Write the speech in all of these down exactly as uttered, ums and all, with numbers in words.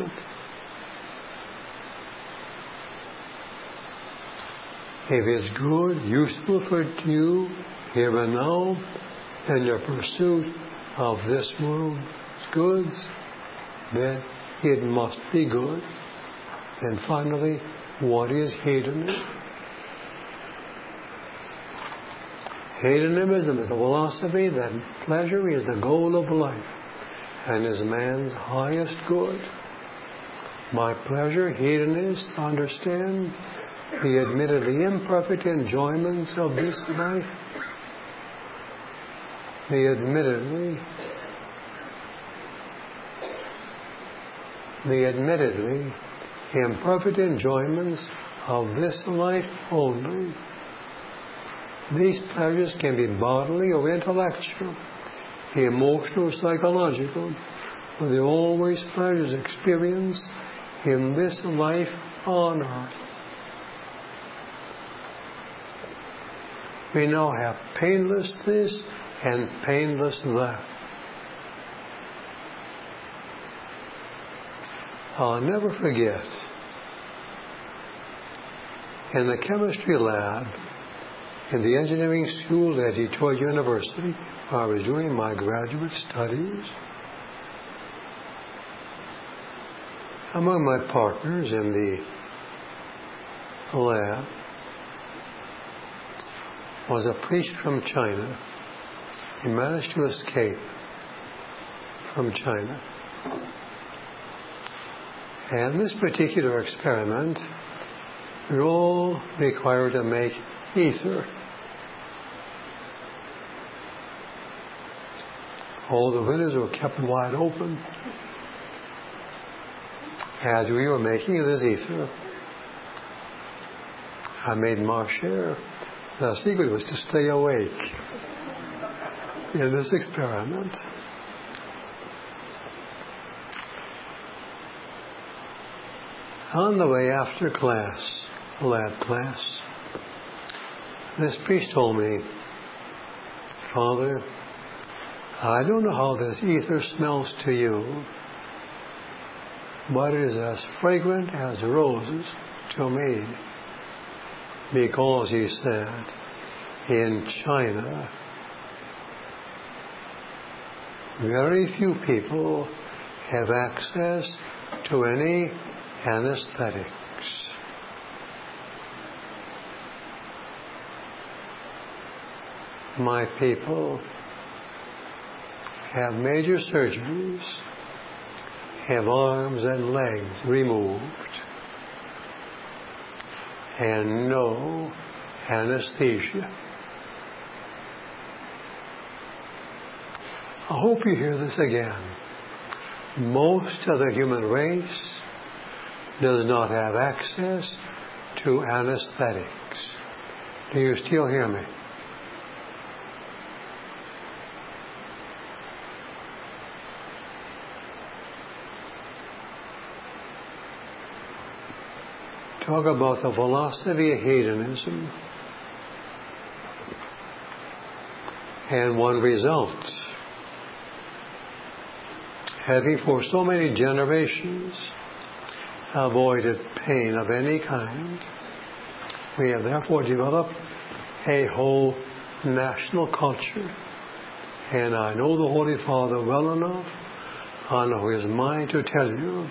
attachment. If it's good, useful for you here and now, in your pursuit of this world's goods, then it must be good. And finally, what is hedonism? Hedonism is a philosophy that pleasure is the goal of life and is man's highest good. By pleasure, hedonists understand the admittedly imperfect enjoyments of this life, the admittedly the admittedly imperfect enjoyments of this life only. These pleasures can be bodily or intellectual, emotional or psychological, but they're always pleasures experienced in this life on earth. We now have painless this and painless that. I'll never forget, in the chemistry lab in the engineering school at Detroit University, where I was doing my graduate studies, among my partners in the lab was a priest from China. He managed to escape from China. And this particular experiment, we all required to make ether. All the windows were kept wide open as we were making this ether. I made my share. The secret was to stay awake in this experiment. On the way after class, lab class, this priest told me, "Father, I don't know how this ether smells to you, but it is as fragrant as roses to me." Because, he said, in China, very few people have access to any anesthetics. My people have major surgeries, have arms and legs removed, and no anesthesia. I hope you hear this again. Most of the human race does not have access to anesthetics. Do you still hear me? Talk about the philosophy of hedonism. And one result, having for so many generations avoided pain of any kind, we have therefore developed a whole national culture. And I know the Holy Father well enough, I know his mind to tell you,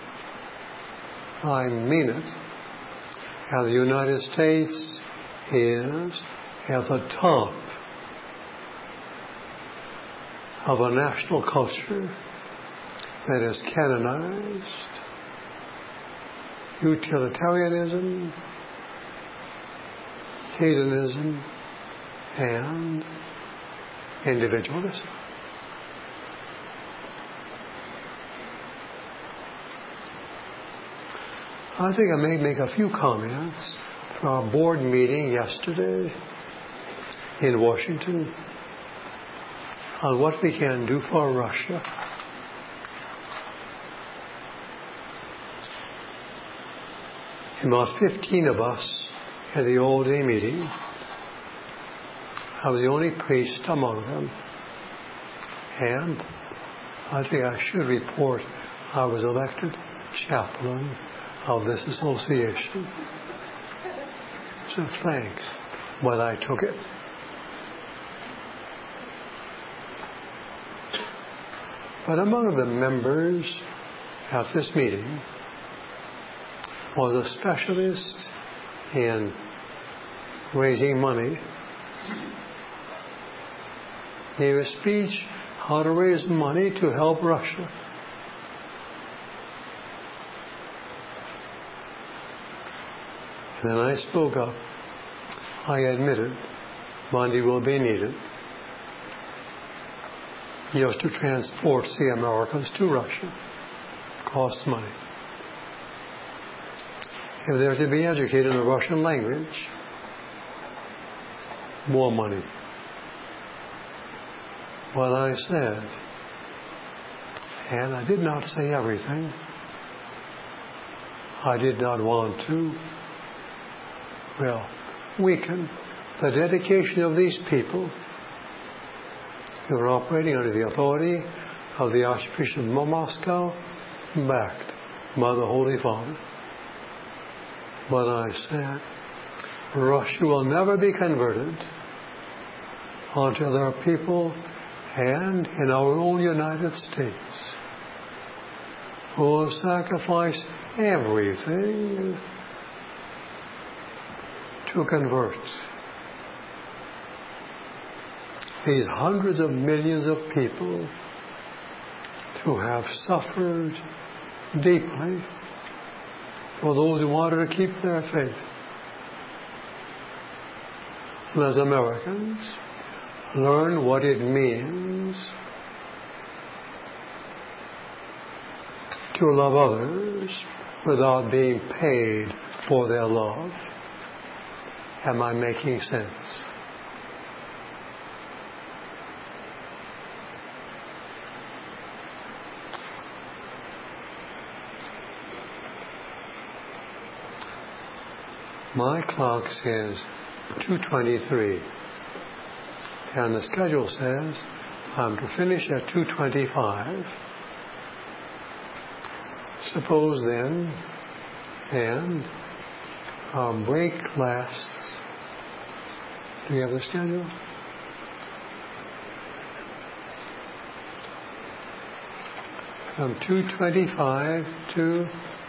I mean it, how the United States is at the top of a national culture that is canonized utilitarianism, hedonism, and individualism. I think I may make a few comments from our board meeting yesterday in Washington on what we can do for Russia. About fifteen of us at the all-day meeting. I was the only priest among them. And I think I should report I was elected chaplain of this association. So thanks, but I took it. But among the members at this meeting was a specialist in raising money. Gave a speech how to raise money to help Russia. And then I spoke up. I admitted money will be needed just to transport the Americans to Russia. Costs money. If they're to be educated in the Russian language, more money. What I said, and I did not say everything. I did not want to, well, weaken the dedication of these people who are operating under the authority of the Archbishop of Moscow, backed by the Holy Father. But I said, Russia will never be converted until there are people, and in our own United States, who will sacrifice everything to convert these hundreds of millions of people who have suffered deeply for those who wanted to keep their faith. And as Americans, learn what it means to love others without being paid for their love. Am I making sense? My clock says two twenty-three. And the schedule says I'm to finish at two twenty-five. Suppose then, and our break lasts. Do you have the schedule? From two twenty-five to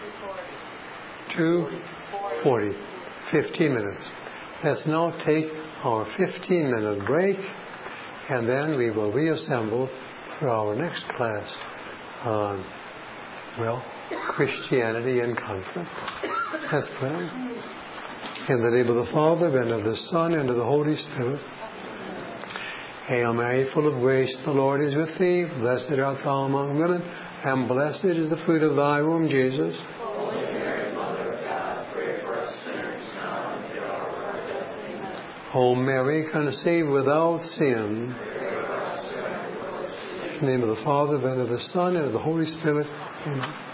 two forty. fifteen minutes. Let's now take our fifteen minute break, and then we will reassemble for our next class on, well, Christianity and conflict. Let's pray. In the name of the Father, and of the Son, and of the Holy Spirit. Hail Mary, full of grace, the Lord is with thee. Blessed art thou among women, and blessed is the fruit of thy womb, Jesus. O Mary, conceived without sin. In the name of the Father, and of the Son, and of the Holy Spirit. Amen.